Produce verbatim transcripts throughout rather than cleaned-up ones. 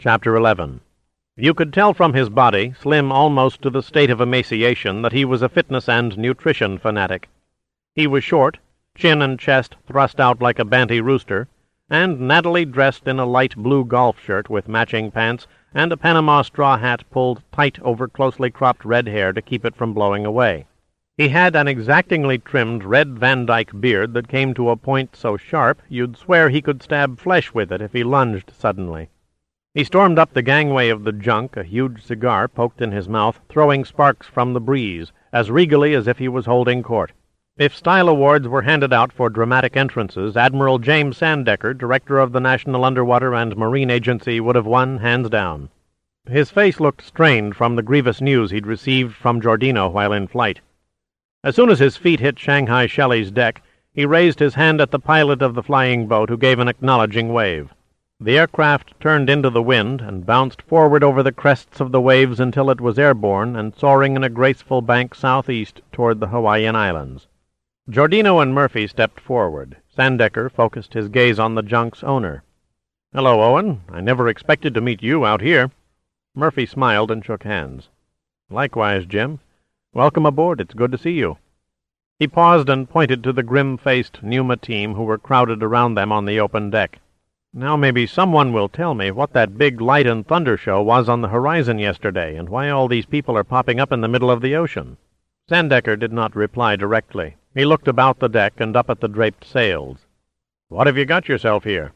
Chapter eleven. You could tell from his body, slim almost to the state of emaciation, that he was a fitness and nutrition fanatic. He was short, chin and chest thrust out like a banty rooster, and nattily dressed in a light blue golf shirt with matching pants and a Panama straw hat pulled tight over closely cropped red hair to keep it from blowing away. He had an exactingly trimmed red Van Dyke beard that came to a point so sharp you'd swear he could stab flesh with it if he lunged suddenly. He stormed up the gangway of the junk, a huge cigar poked in his mouth, throwing sparks from the breeze, as regally as if he was holding court. If style awards were handed out for dramatic entrances, Admiral James Sandecker, director of the National Underwater and Marine Agency, would have won hands down. His face looked strained from the grievous news he'd received from Giordino while in flight. As soon as his feet hit Shanghai Shelley's deck, he raised his hand at the pilot of the flying boat, who gave an acknowledging wave. The aircraft turned into the wind and bounced forward over the crests of the waves until it was airborne and soaring in a graceful bank southeast toward the Hawaiian Islands. Giordino and Murphy stepped forward. Sandecker focused his gaze on the junk's owner. "Hello, Owen. I never expected to meet you out here." Murphy smiled and shook hands. "Likewise, Jim. Welcome aboard. It's good to see you." He paused and pointed to the grim-faced Numa team who were crowded around them on the open deck. "Now maybe someone will tell me what that big light and thunder show was on the horizon yesterday, and why all these people are popping up in the middle of the ocean." Sandecker did not reply directly. He looked about the deck and up at the draped sails. "What have you got yourself here?"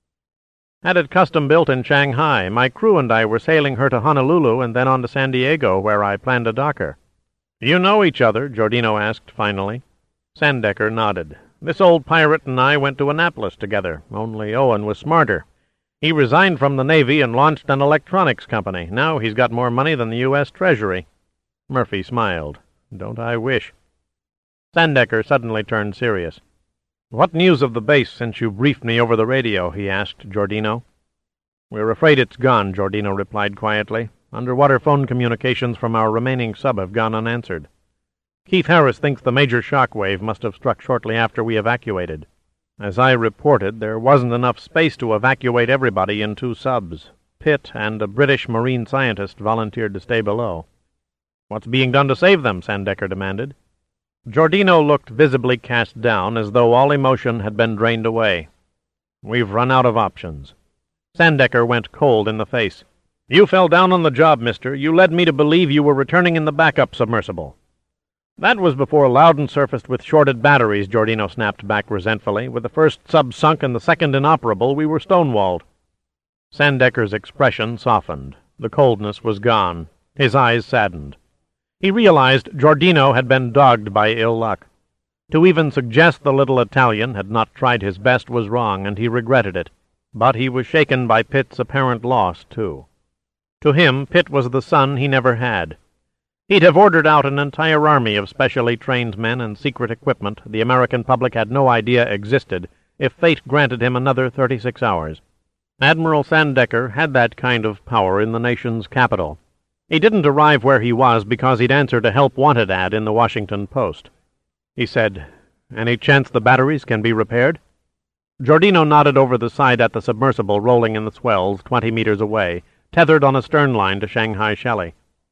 "Had it custom-built in Shanghai. My crew and I were sailing her to Honolulu and then on to San Diego, where I planned to dock her." "You know each other?" Giordino asked finally. Sandecker nodded. "This old pirate and I went to Annapolis together, only Owen was smarter. He resigned from the Navy and launched an electronics company. Now he's got more money than the U S Treasury." Murphy smiled. "Don't I wish?" Sandecker suddenly turned serious. "What news of the base since you briefed me over the radio?" he asked Giordino. "We're afraid it's gone," Giordino replied quietly. "Underwater phone communications from our remaining sub have gone unanswered. Keith Harris thinks the major shock wave must have struck shortly after we evacuated. As I reported, there wasn't enough space to evacuate everybody in two subs. Pitt and a British marine scientist volunteered to stay below." "What's being done to save them?" Sandecker demanded. Giordino looked visibly cast down, as though all emotion had been drained away. "We've run out of options." Sandecker went cold in the face. "You fell down on the job, mister. You led me to believe you were returning in the backup submersible." "That was before Loudon surfaced with shorted batteries," Giordino snapped back resentfully. "With the first sub sunk and the second inoperable, we were stonewalled." Sandecker's expression softened. The coldness was gone. His eyes saddened. He realized Giordino had been dogged by ill luck. To even suggest the little Italian had not tried his best was wrong, and he regretted it. But he was shaken by Pitt's apparent loss, too. To him, Pitt was the son he never had. He'd have ordered out an entire army of specially trained men and secret equipment the American public had no idea existed if fate granted him another thirty-six hours. Admiral Sandecker had that kind of power in the nation's capital. He didn't arrive where he was because he'd answered a help-wanted ad in the Washington Post. He said, "Any chance the batteries can be repaired?" Giordino nodded over the side at the submersible rolling in the swells twenty meters away, tethered on a stern line to Shanghai Shelley.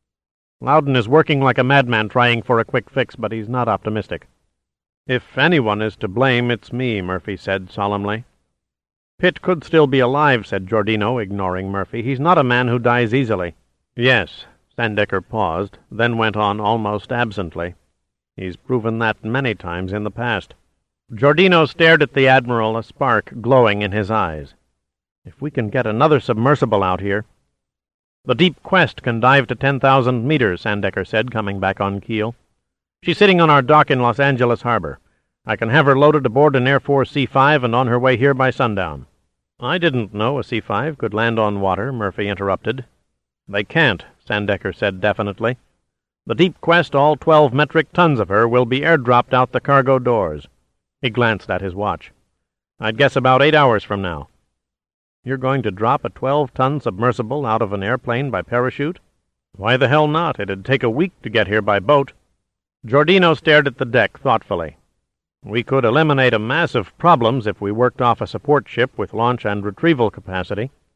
"Loudon is working like a madman trying for a quick fix, but he's not optimistic." "If anyone is to blame, it's me," Murphy said solemnly. "Pitt could still be alive," said Giordino, ignoring Murphy. "He's not a man who dies easily." "Yes." Sandecker paused, then went on almost absently. "He's proven that many times in the past." Giordino stared at the Admiral, a spark glowing in his eyes. "If we can get another submersible out here—" "The Deep Quest can dive to ten thousand meters," Sandecker said, coming back on keel. "She's sitting on our dock in Los Angeles Harbor. I can have her loaded aboard an Air Force C five and on her way here by sundown." "I didn't know a C five could land on water," Murphy interrupted. "They can't," Sandecker said definitely. "The Deep Quest, all twelve metric tons of her, will be airdropped out the cargo doors." He glanced at his watch. "I'd guess about eight hours from now." "You're going to drop a twelve-ton submersible out of an airplane by parachute?" "Why the hell not? It'd take a week to get here by boat." Giordino stared at the deck thoughtfully. "We could eliminate a mass of problems if we worked off a support ship with launch and retrieval capacity."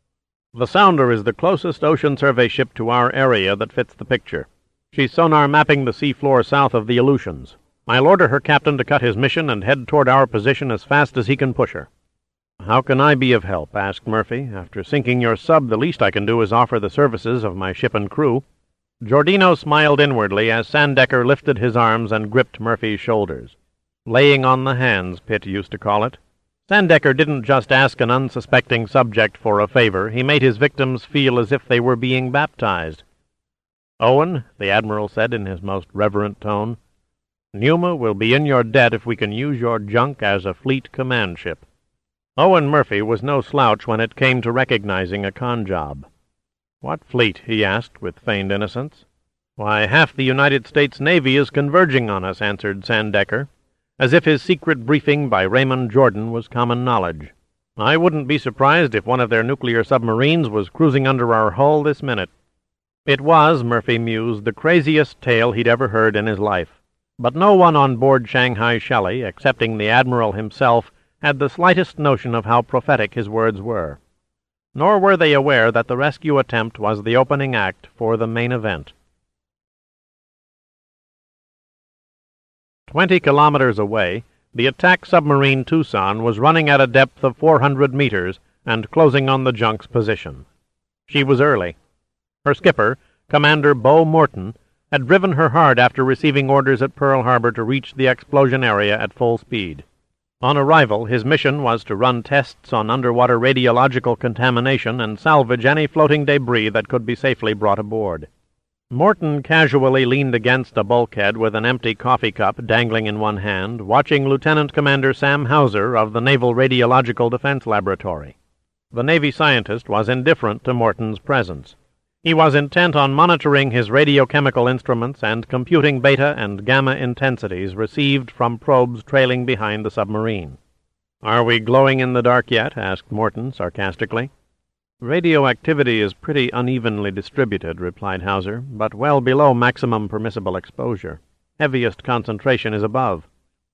The Sounder is the closest Ocean Survey ship to our area that fits the picture. She's sonar mapping the seafloor south of the Aleutians. I'll order her captain to cut his mission and head toward our position as fast as he can push her." "How can I be of help?" asked Murphy. "After sinking your sub, the least I can do is offer the services of my ship and crew." Giordino smiled inwardly as Sandecker lifted his arms and gripped Murphy's shoulders. Laying on the hands, Pitt used to call it. Sandecker didn't just ask an unsuspecting subject for a favor. He made his victims feel as if they were being baptized. "Owen," the Admiral said in his most reverent tone, "Numa will be in your debt if we can use your junk as a fleet command ship." Owen Murphy was no slouch when it came to recognizing a con job. "What fleet?" he asked with feigned innocence. "Why, half the United States Navy is converging on us," answered Sandecker, as if his secret briefing by Raymond Jordan was common knowledge. "I wouldn't be surprised if one of their nuclear submarines was cruising under our hull this minute." It was, Murphy mused, the craziest tale he'd ever heard in his life. But no one on board Shanghai Shelley, excepting the Admiral himself, had the slightest notion of how prophetic his words were. Nor were they aware that the rescue attempt was the opening act for the main event. Twenty kilometers away, the attack submarine Tucson was running at a depth of four hundred meters and closing on the junk's position. She was early. Her skipper, Commander Bo Morton, had driven her hard after receiving orders at Pearl Harbor to reach the explosion area at full speed. On arrival, his mission was to run tests on underwater radiological contamination and salvage any floating debris that could be safely brought aboard. Morton casually leaned against a bulkhead with an empty coffee cup dangling in one hand, watching Lieutenant Commander Sam Hauser of the Naval Radiological Defense Laboratory. The Navy scientist was indifferent to Morton's presence. He was intent on monitoring his radiochemical instruments and computing beta and gamma intensities received from probes trailing behind the submarine. "Are we glowing in the dark yet?" asked Morton sarcastically. "Radioactivity is pretty unevenly distributed," replied Hauser, "but well below maximum permissible exposure. Heaviest concentration is above."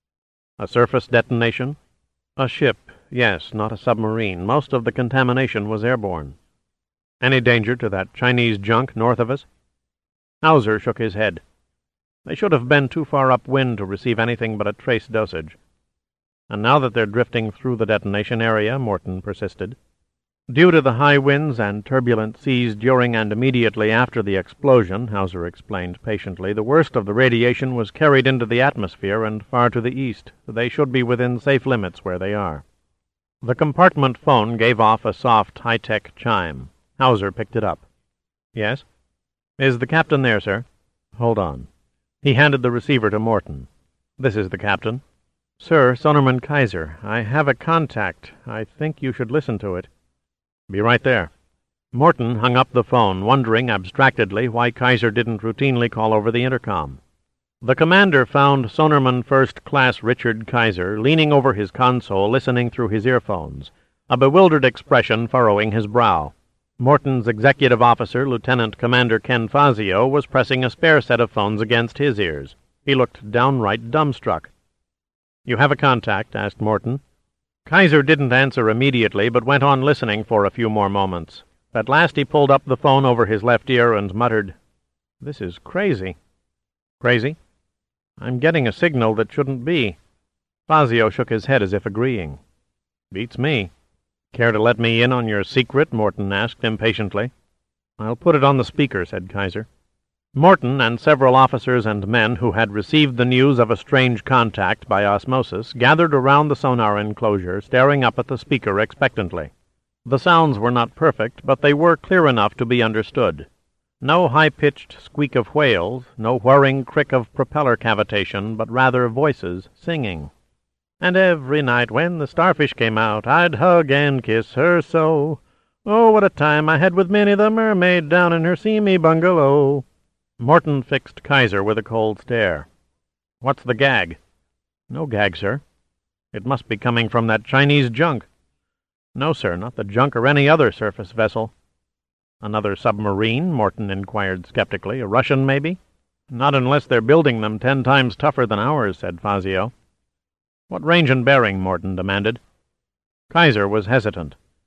"A surface detonation?" "A ship, yes, not a submarine. Most of the contamination was airborne." "Any danger to that Chinese junk north of us?" Hauser shook his head. "They should have been too far upwind to receive anything but a trace dosage." "And now that they're drifting through the detonation area," Morton persisted. "Due to the high winds and turbulent seas during and immediately after the explosion," Hauser explained patiently, "the worst of the radiation was carried into the atmosphere and far to the east. They should be within safe limits where they are." The compartment phone gave off a soft, high-tech chime. Hauser picked it up. "Yes?" "Is the captain there, sir?" "Hold on." He handed the receiver to Morton. "This is the captain." "Sir, Sonderman Kaiser. I have a contact. I think you should listen to it." "Be right there." Morton hung up the phone, wondering abstractedly why Kaiser didn't routinely call over the intercom. The commander found Sonderman First Class Richard Kaiser leaning over his console, listening through his earphones, a bewildered expression furrowing his brow. Morton's executive officer, Lieutenant Commander Ken Fazio, was pressing a spare set of phones against his ears. He looked downright dumbstruck. "You have a contact?" asked Morton. Kaiser didn't answer immediately, but went on listening for a few more moments. At last he pulled up the phone over his left ear and muttered, "This is crazy." "Crazy?" "I'm getting a signal that shouldn't be." Fazio shook his head as if agreeing. "Beats me." "Care to let me in on your secret?" Morton asked impatiently. "I'll put it on the speaker," said Kaiser. Morton and several officers and men who had received the news of a strange contact by osmosis gathered around the sonar enclosure, staring up at the speaker expectantly. The sounds were not perfect, but they were clear enough to be understood. No high-pitched squeak of whales, no whirring crick of propeller cavitation, but rather voices singing. "And every night when the starfish came out, I'd hug and kiss her so. Oh, what a time I had with Minnie the mermaid down in her seamy bungalow." Morton fixed Kaiser with a cold stare. "What's the gag?" "No gag, sir." "It must be coming from that Chinese junk." "No, sir, not the junk or any other surface vessel." "Another submarine?" Morton inquired skeptically. "A Russian, maybe?" "Not unless they're building them ten times tougher than ours," said Fazio. "What range and bearing?" Morton demanded. Kaiser was hesitant.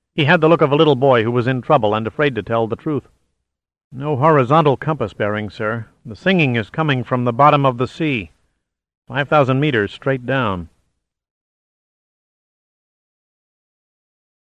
He had the look of a little boy who was in trouble and afraid to tell the truth. "No horizontal compass bearing, sir. The singing is coming from the bottom of the sea. Five thousand meters straight down."